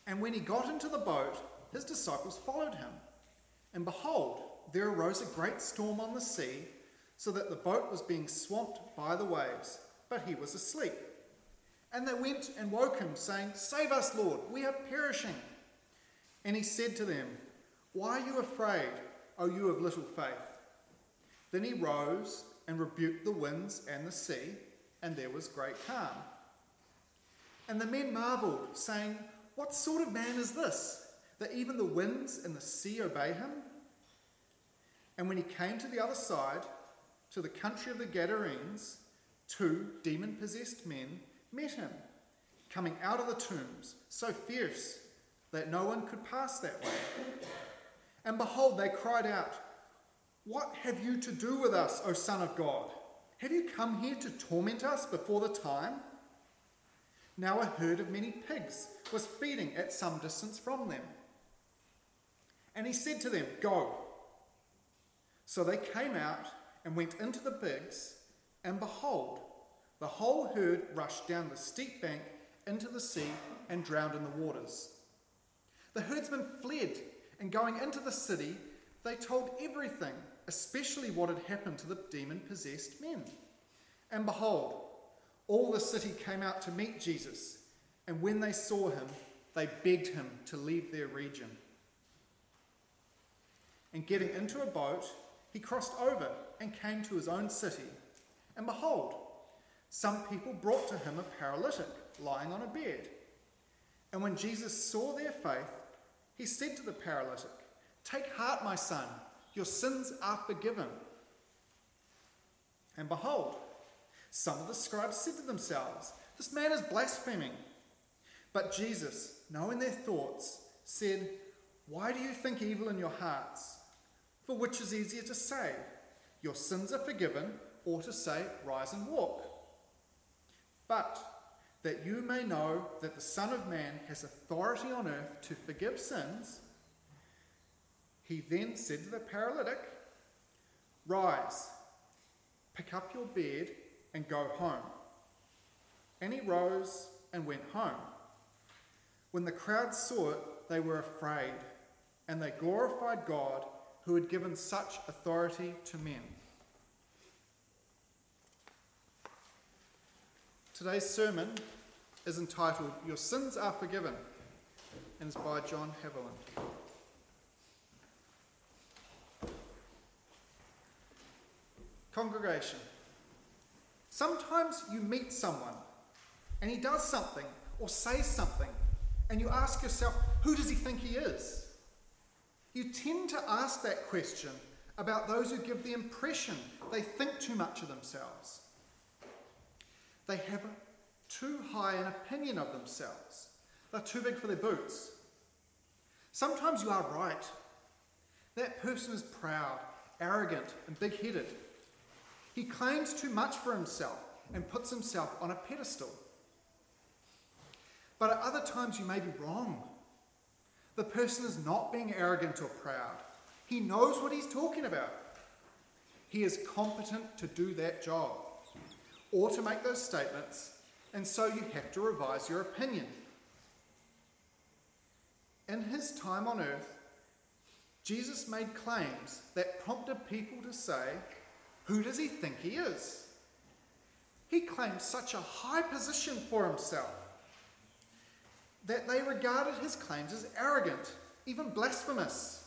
And when he got into the boat, his disciples followed him. And behold, there arose a great storm on the sea, so that the boat was being swamped by the waves, but he was asleep. And they went and woke him, saying, "Save us, Lord, we are perishing." And he said to them, "Why are you afraid, O you of little faith?" Then he rose and rebuked the winds and the sea, and there was great calm. And the men marveled, saying, "What sort of man is this, that even the winds and the sea obey him?" And when he came to the other side, to the country of the Gadarenes, 2 demon-possessed men met him, coming out of the tombs, so fierce that no one could pass that way. And behold, they cried out, "What have you to do with us, O Son of God? Have you come here to torment us before the time?" Now a herd of many pigs was feeding at some distance from them. And he said to them, "Go." So they came out and went into the pigs, and behold, the whole herd rushed down the steep bank into the sea and drowned in the waters. The herdsmen fled, and going into the city, they told everything, especially what had happened to the demon-possessed men. And behold, all the city came out to meet Jesus, and when they saw him, they begged him to leave their region. And getting into a boat, he crossed over and came to his own city. And behold, some people brought to him a paralytic lying on a bed. And when Jesus saw their faith, he said to the paralytic, "Take heart, my son, your sins are forgiven." And behold, some of the scribes said to themselves, "This man is blaspheming." But Jesus, knowing their thoughts, said, "Why do you think evil in your hearts? For which is easier to say, 'Your sins are forgiven,' or to say, 'Rise and walk'? But that you may know that the Son of Man has authority on earth to forgive sins," he then said to the paralytic, "Rise, pick up your bed and go home." And he rose and went home. When the crowd saw it, they were afraid, and they glorified God, who had given such authority to men. Today's sermon is entitled, "Your Sins Are Forgiven," and is by John Haviland. Congregation, sometimes you meet someone and he does something or says something, and you ask yourself, who does he think he is? You tend to ask that question about those who give the impression they think too much of themselves. They have too high an opinion of themselves. They're too big for their boots. Sometimes you are right. That person is proud, arrogant, and big-headed. He claims too much for himself and puts himself on a pedestal. But at other times you may be wrong. The person is not being arrogant or proud. He knows what he's talking about. He is competent to do that job or to make those statements, and so you have to revise your opinion. In his time on earth, Jesus made claims that prompted people to say, who does he think he is? He claimed such a high position for himself that they regarded his claims as arrogant, even blasphemous.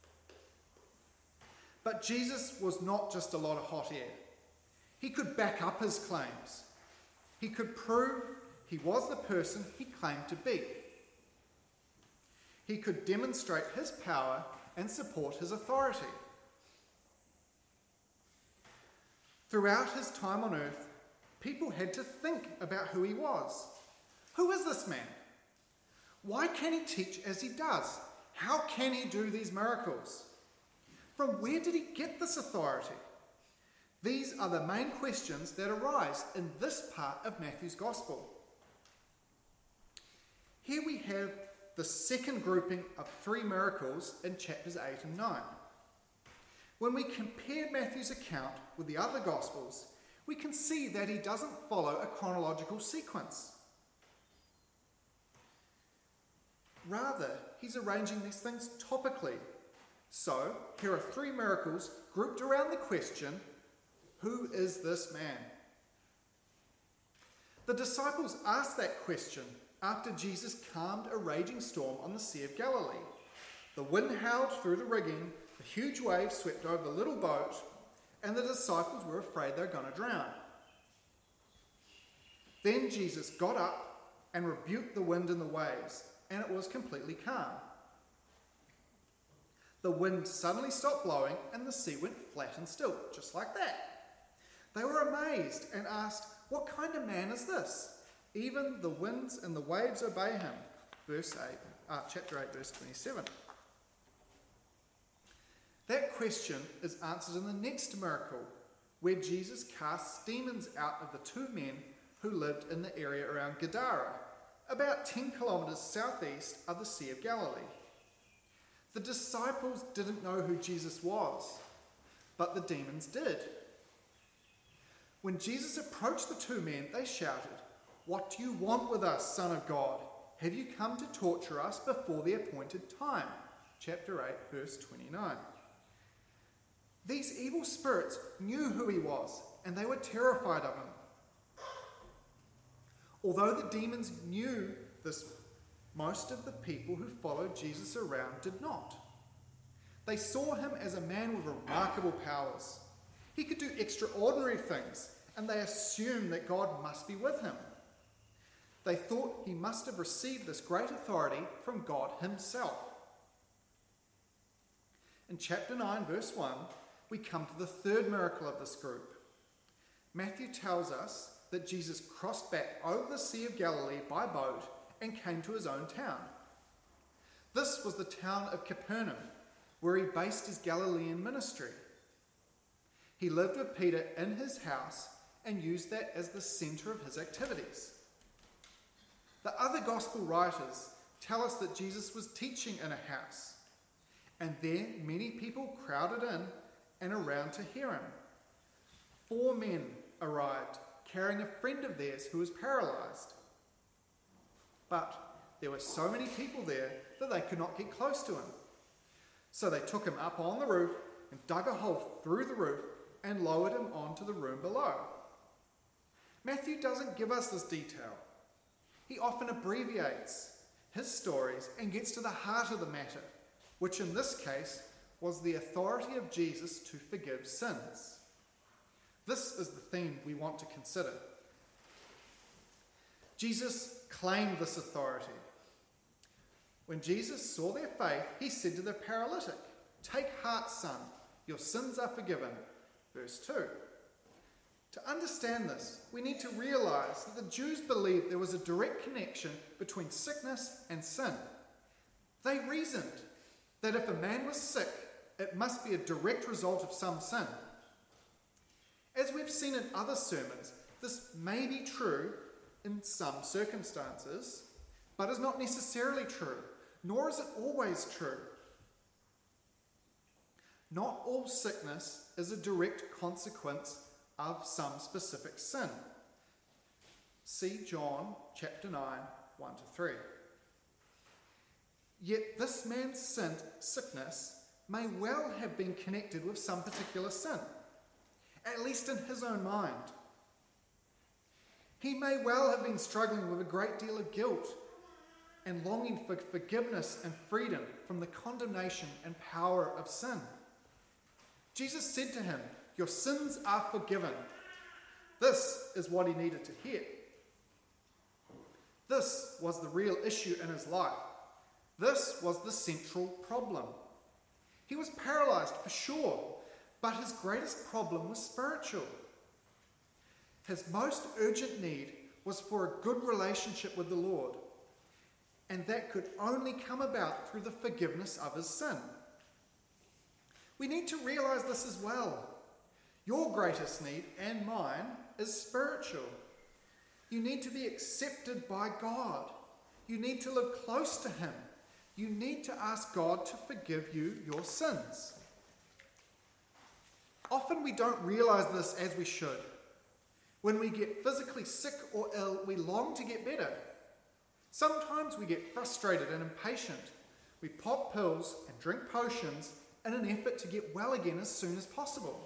But Jesus was not just a lot of hot air. He could back up his claims. He could prove he was the person he claimed to be. He could demonstrate his power and support his authority. Throughout his time on earth, people had to think about who he was. Who is this man? Why can he teach as he does? How can he do these miracles? From where did he get this authority? These are the main questions that arise in this part of Matthew's Gospel. Here we have the second grouping of 3 miracles in chapters 8 and 9. When we compare Matthew's account with the other Gospels, we can see that he doesn't follow a chronological sequence. Rather, he's arranging these things topically. So, here are 3 miracles grouped around the question, who is this man? The disciples asked that question after Jesus calmed a raging storm on the Sea of Galilee. The wind howled through the rigging, the huge waves swept over the little boat, and the disciples were afraid they were going to drown. Then Jesus got up and rebuked the wind and the waves, and it was completely calm. The wind suddenly stopped blowing and the sea went flat and still, just like that. They were amazed and asked, "What kind of man is this? Even the winds and the waves obey him." Chapter 8, verse 27. That question is answered in the next miracle, where Jesus casts demons out of the 2 men who lived in the area around Gadara, about 10 kilometers southeast of the Sea of Galilee. The disciples didn't know who Jesus was, but the demons did. When Jesus approached the 2 men, they shouted, "What do you want with us, Son of God? Have you come to torture us before the appointed time?" Chapter 8, verse 29. These evil spirits knew who he was, and they were terrified of him. Although the demons knew this, most of the people who followed Jesus around did not. They saw him as a man with remarkable powers. He could do extraordinary things, and they assumed that God must be with him. They thought he must have received this great authority from God himself. In chapter 9, verse 1, we come to the 3rd miracle of this group. Matthew tells us that Jesus crossed back over the Sea of Galilee by boat and came to his own town. This was the town of Capernaum, where he based his Galilean ministry. He lived with Peter in his house and used that as the centre of his activities. The other gospel writers tell us that Jesus was teaching in a house, and there many people crowded in and around to hear him. 4 men arrived, carrying a friend of theirs who was paralyzed. But there were so many people there that they could not get close to him. So they took him up on the roof and dug a hole through the roof and lowered him onto the room below. Matthew doesn't give us this detail. He often abbreviates his stories and gets to the heart of the matter, which in this case was the authority of Jesus to forgive sins. This is the theme we want to consider. Jesus claimed this authority. When Jesus saw their faith, he said to the paralytic, "Take heart, son, your sins are forgiven." Verse 2. To understand this, we need to realize that the Jews believed there was a direct connection between sickness and sin. They reasoned that if a man was sick, it must be a direct result of some sin. As we've seen in other sermons, this may be true in some circumstances, but is not necessarily true, nor is it always true. Not all sickness is a direct consequence of some specific sin. See John chapter 9, 1-3. Yet this man's sickness may well have been connected with some particular sin, at least in his own mind. He may well have been struggling with a great deal of guilt and longing for forgiveness and freedom from the condemnation and power of sin. Jesus said to him, "Your sins are forgiven." This is what he needed to hear. This was the real issue in his life. This was the central problem. He was paralyzed for sure, but his greatest problem was spiritual. His most urgent need was for a good relationship with the Lord, and that could only come about through the forgiveness of his sin. We need to realize this as well. Your greatest need, and mine, is spiritual. You need to be accepted by God. You need to live close to him. You need to ask God to forgive you your sins. Often we don't realize this as we should. When we get physically sick or ill, we long to get better. Sometimes we get frustrated and impatient. We pop pills and drink potions in an effort to get well again as soon as possible.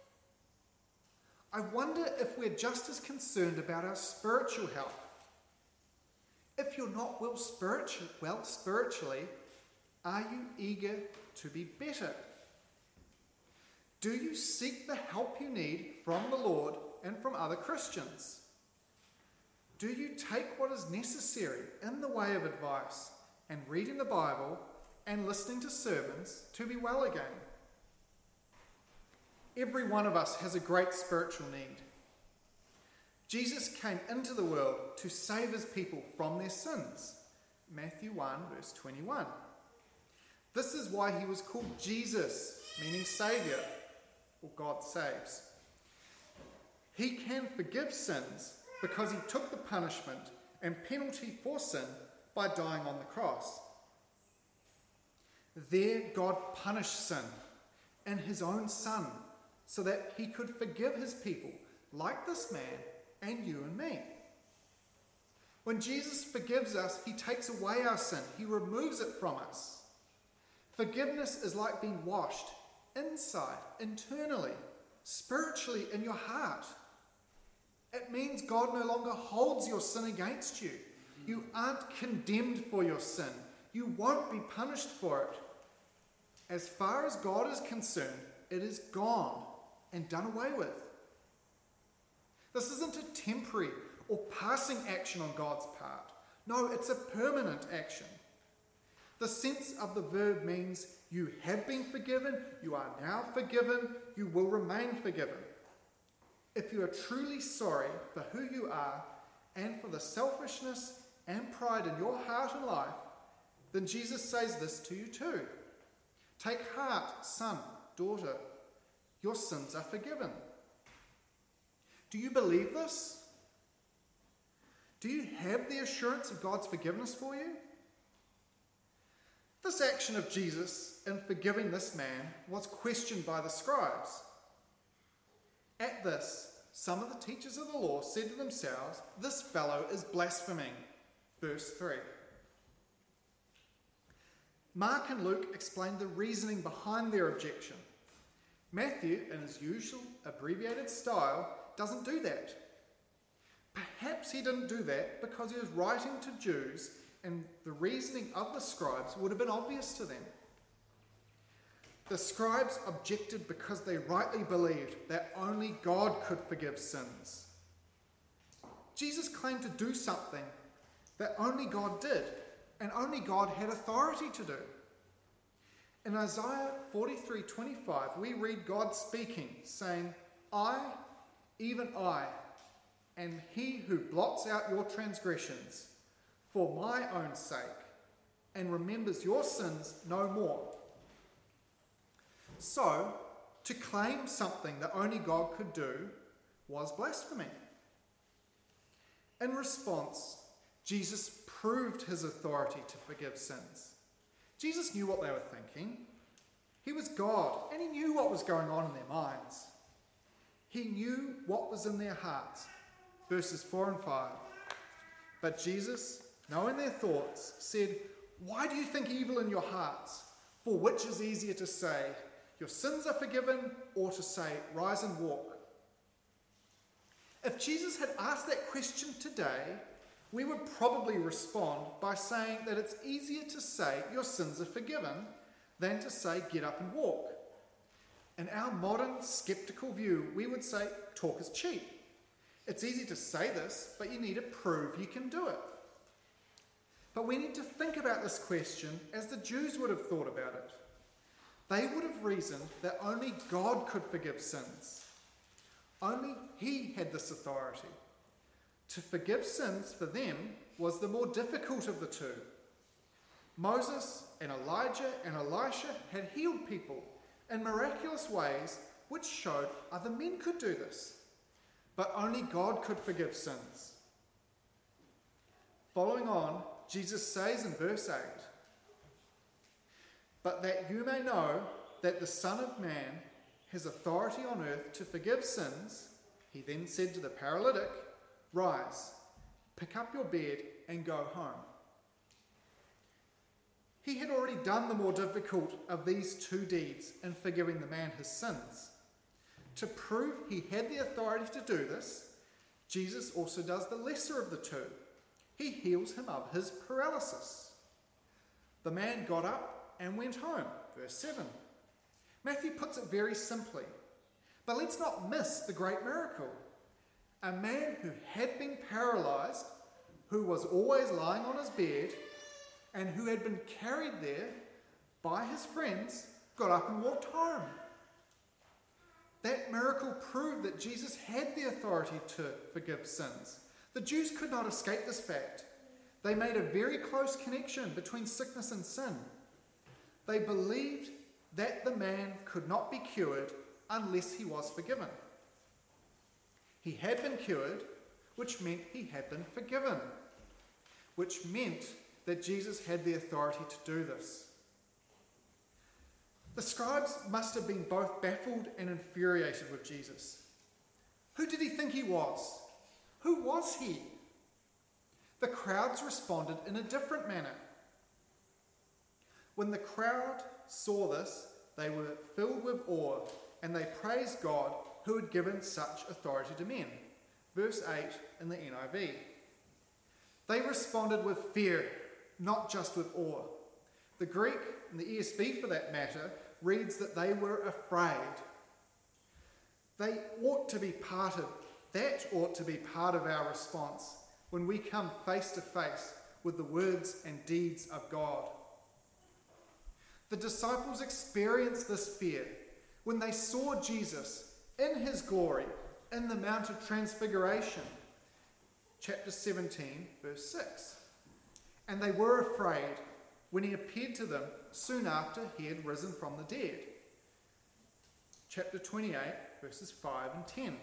I wonder if we're just as concerned about our spiritual health. If you're not well spiritually, are you eager to be better? Do you seek the help you need from the Lord and from other Christians? Do you take what is necessary in the way of advice and reading the Bible and listening to sermons to be well again? Every one of us has a great spiritual need. Jesus came into the world to save his people from their sins. Matthew 1 verse 21. This is why he was called Jesus, meaning Saviour, or God saves. He can forgive sins because he took the punishment and penalty for sin by dying on the cross. There, God punished sin in his own Son so that he could forgive his people, like this man and you and me. When Jesus forgives us, he takes away our sin. He removes it from us. Forgiveness is like being washed inside, internally, spiritually in your heart. It means God no longer holds your sin against you. You aren't condemned for your sin. You won't be punished for it. As far as God is concerned, it is gone and done away with. This isn't a temporary or passing action on God's part. No, it's a permanent action. The sense of the verb means you have been forgiven, you are now forgiven, you will remain forgiven. If you are truly sorry for who you are and for the selfishness and pride in your heart and life, then Jesus says this to you too. Take heart, son, daughter, your sins are forgiven. Do you believe this? Do you have the assurance of God's forgiveness for you? This action of Jesus in forgiving this man was questioned by the scribes. At this, some of the teachers of the law said to themselves, "This fellow is blaspheming." Verse 3. Mark and Luke explained the reasoning behind their objection. Matthew, in his usual abbreviated style, doesn't do that. Perhaps he didn't do that because he was writing to Jews and the reasoning of the scribes would have been obvious to them. The scribes objected because they rightly believed that only God could forgive sins. Jesus claimed to do something that only God did, and only God had authority to do. In Isaiah 43:25, we read God speaking, saying, "I, even I, am he who blots out your transgressions for my own sake, and remembers your sins no more." So, to claim something that only God could do was blasphemy. In response, Jesus proved his authority to forgive sins. Jesus knew what they were thinking. He was God, and he knew what was going on in their minds. He knew what was in their hearts. Verses 4 and 5. But Jesus, knowing their thoughts, said, "Why do you think evil in your hearts? For which is easier to say, 'Your sins are forgiven,' or to say, 'Rise and walk'?" If Jesus had asked that question today, we would probably respond by saying that it's easier to say, "Your sins are forgiven," than to say, "Get up and walk." In our modern skeptical view, we would say, "Talk is cheap." It's easy to say this, but you need to prove you can do it. But we need to think about this question as the Jews would have thought about it. They would have reasoned that only God could forgive sins. Only he had this authority. To forgive sins for them was the more difficult of the two. Moses and Elijah and Elisha had healed people in miraculous ways which showed other men could do this. But only God could forgive sins. Following on, Jesus says in verse 8, "But that you may know that the Son of Man has authority on earth to forgive sins," he then said to the paralytic, "Rise, pick up your bed and go home." He had already done the more difficult of these two deeds in forgiving the man his sins. To prove he had the authority to do this, Jesus also does the lesser of the two. He heals him of his paralysis. The man got up and went home, verse 7. Matthew puts it very simply, but let's not miss the great miracle. A man who had been paralyzed, who was always lying on his bed, and who had been carried there by his friends, got up and walked home. That miracle proved that Jesus had the authority to forgive sins. The Jews could not escape this fact. They made a very close connection between sickness and sin. They believed that the man could not be cured unless he was forgiven. He had been cured, which meant he had been forgiven, which meant that Jesus had the authority to do this. The scribes must have been both baffled and infuriated with Jesus. Who did he think he was? Who was he? The crowds responded in a different manner. When the crowd saw this, they were filled with awe, and they praised God who had given such authority to men. Verse 8 in the NIV. They responded with fear, not just with awe. The Greek, and the ESV for that matter, reads that they were afraid. That ought to be part of our response when we come face to face with the words and deeds of God. The disciples experienced this fear when they saw Jesus in his glory in the Mount of Transfiguration, chapter 17, verse 6. And they were afraid when he appeared to them soon after he had risen from the dead. Chapter 28, verses 5 and 10.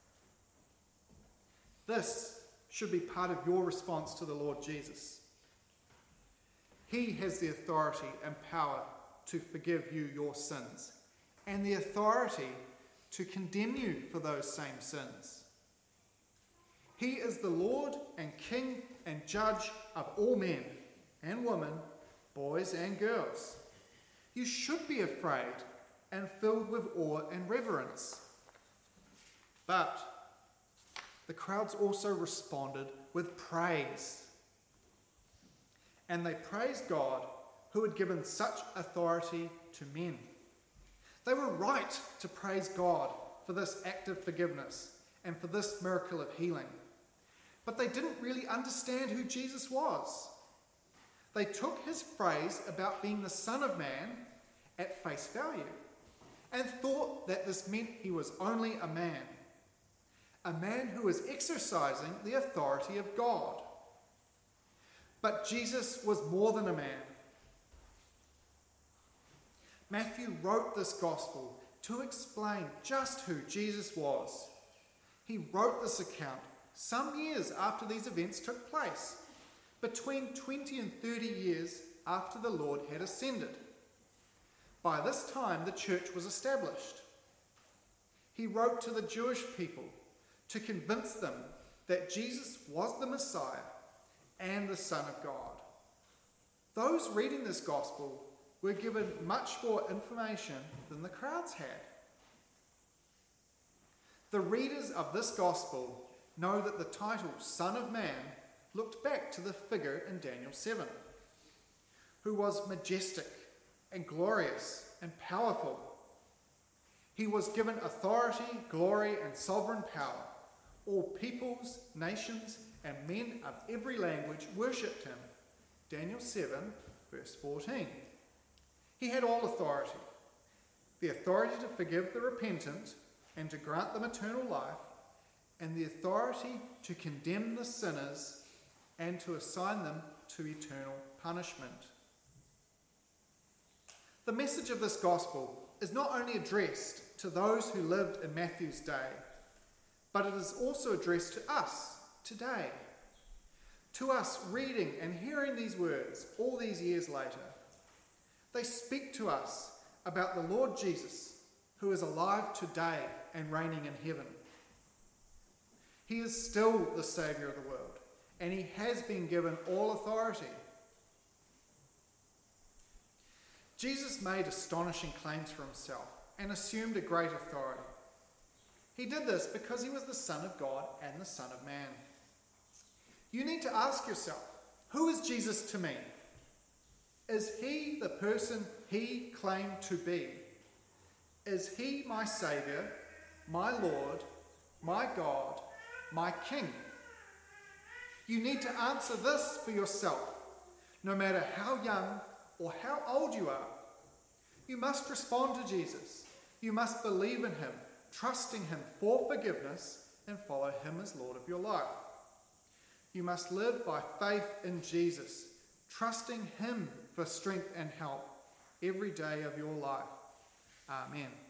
This should be part of your response to the Lord Jesus. He has the authority and power to forgive you your sins, and the authority to condemn you for those same sins. He is the Lord and King and Judge of all men and women, boys and girls. You should be afraid and filled with awe and reverence. But the crowds also responded with praise. And they praised God who had given such authority to men. They were right to praise God for this act of forgiveness and for this miracle of healing. But they didn't really understand who Jesus was. They took his phrase about being the Son of Man at face value and thought that this meant he was only a man who was exercising the authority of God. But Jesus was more than a man. Matthew wrote this gospel to explain just who Jesus was. He wrote this account some years after these events took place, between 20 and 30 years after the Lord had ascended. By this time, the church was established. He wrote to the Jewish people to convince them that Jesus was the Messiah and the Son of God. Those reading this gospel were given much more information than the crowds had. The readers of this gospel know that the title Son of Man looked back to the figure in Daniel 7, who was majestic and glorious and powerful. He was given authority, glory, and sovereign power. All peoples, nations, and men of every language worshipped him. Daniel 7, verse 14. He had all authority. The authority to forgive the repentant and to grant them eternal life, and the authority to condemn the sinners and to assign them to eternal punishment. The message of this gospel is not only addressed to those who lived in Matthew's day, but it is also addressed to us today. To us reading and hearing these words all these years later. They speak to us about the Lord Jesus, who is alive today and reigning in heaven. He is still the Saviour of the world, and he has been given all authority. Jesus made astonishing claims for himself and assumed a great authority. He did this because he was the Son of God and the Son of Man. You need to ask yourself, who is Jesus to me? Is he the person he claimed to be? Is he my Saviour, my Lord, my God, my King? You need to answer this for yourself, no matter how young or how old you are. You must respond to Jesus. You must believe in him, trusting him for forgiveness, and follow him as Lord of your life. You must live by faith in Jesus, trusting him for strength and help every day of your life. Amen.